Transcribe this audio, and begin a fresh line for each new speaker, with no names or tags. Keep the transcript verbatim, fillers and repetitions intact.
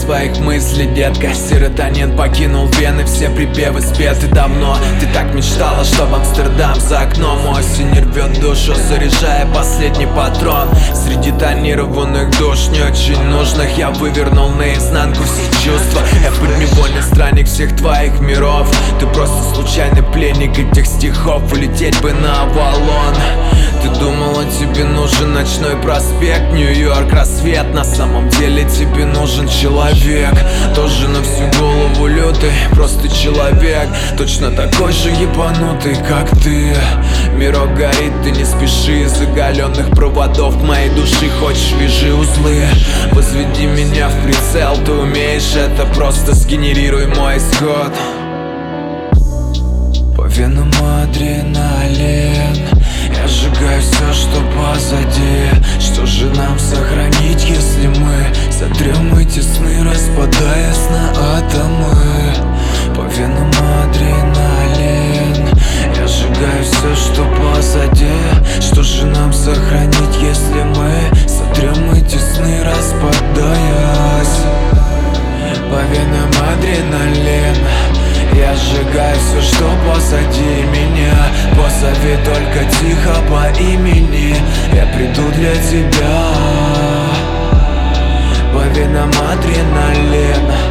своих мыслей, детка. Серотонин покинул вены, все припевы спеты давно. Ты так мечтала, чтоб Амстердам за окном. Осень рвет душу, заряжая последний патрон. Среди тонированных душ, не очень нужных, я вывернул наизнанку все чувства. Я подневольный странник всех твоих миров. Ты просто случайный пленник этих стихов. Улететь бы на Авалон. Ты думала, тебе нужен ночной проспект, Нью-Йорк, рассвет. На самом деле тебе нужен человек, тоже на всю голову лютый, просто человек, точно такой же ебанутый, как ты. Мирок горит, ты не спеши, из оголенных проводов моей души хочешь вяжи узлы. Возведи меня в прицел, ты умеешь это, просто сгенерируй мой исход. По венам адреналин, я сжигаю все, что позади. Что же нам сохранить, если мы сотрем эти сны, распадаясь на атомы? По венам адреналин, я сжигаю все, что позади. Что же нам сохранить, если мы сотрем эти сны, распадаясь? По венам адреналин, я сжигаю все, что позади меня. Позови только тихо по имени, я приду для тебя. По венам адреналин,